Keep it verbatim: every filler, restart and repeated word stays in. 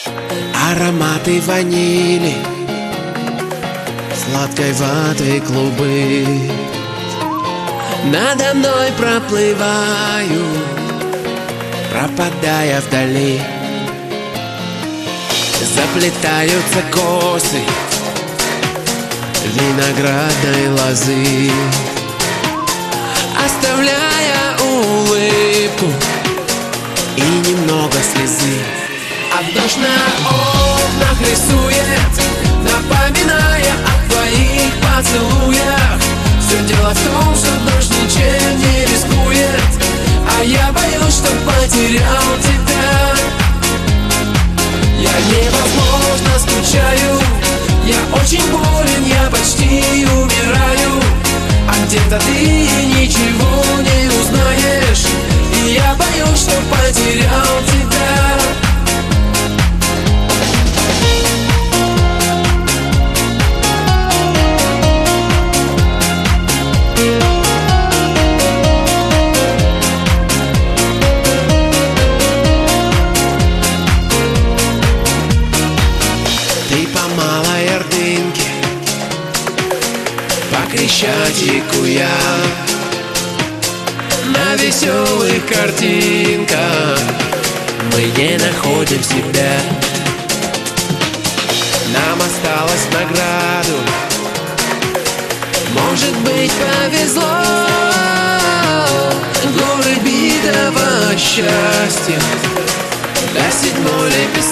Ароматы ванили, сладкой ваты клубы надо мной проплываю, пропадая вдали. Заплетаются косы виноградной лозы, оставляя улыбку и немного слезы. А дождь на окнах рисует, напоминая о твоих поцелуях. Все дело в том, что дождь ничем не рискует, а я боюсь, что потерял тебя. Я невозможно скучаю, я очень болен, я почти умираю, а где-то ты ничего не узнаешь, и я боюсь, что потерял тебя. Ты по малой Ордынке, по Крещатику я, на веселых картинках мы не находим себя. Нам осталось награду, может быть, повезло. Горы битого счастья до седьмой лепесток.